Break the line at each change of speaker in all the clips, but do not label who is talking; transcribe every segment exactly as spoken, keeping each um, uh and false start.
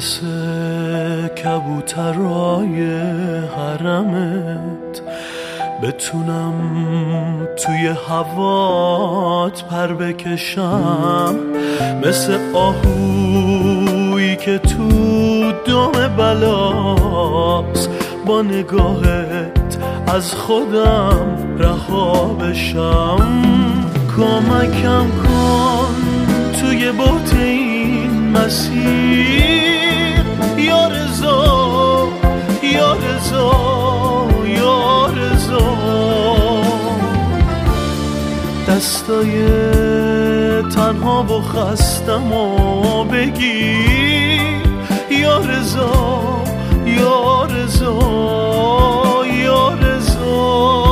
مثل کبوترای حرمت بتونم توی هوات پر بکشم، مثل آهویی که تو دم بلاست با نگاهت از خودم رها بشم. کمکم کن توی بحت این مسیر یا رضا، یا رضا، یا رضا. دستای تنها و خستم و بگیر یا رضا، یا رضا، یا رضا.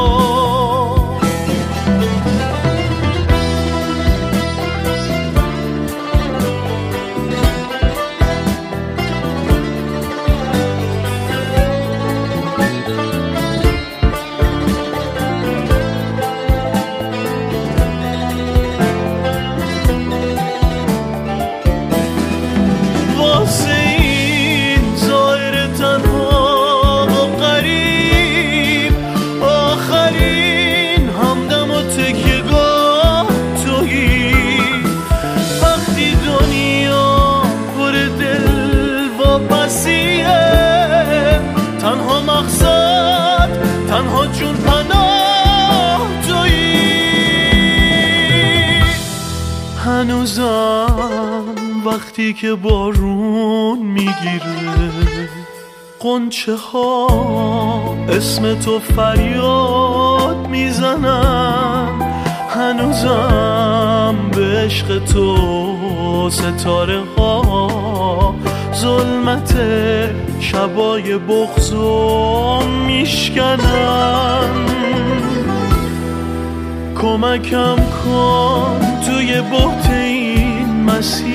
تنها مقصد، تنها جون پناه تویی. هنوزم وقتی که بارون میگیره غنچه ها اسم تو فریاد میزنن، هنوزم به عشق تو ستاره ها ظلمت شبای بغضو میشکنن. کمکم کن توی بحت این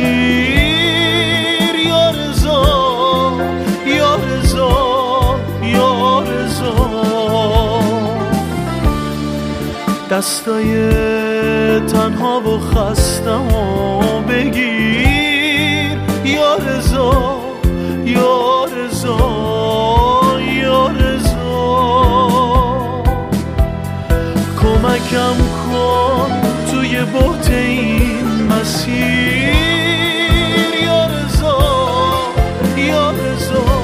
مسیر یا رضا، یا رضا، یا رضا. دستای تنها و خستم و بگیر یا رضا، یا رضا، یا رضا. کمکم کن توی بحت این مسیر یا رضا، یا رضا.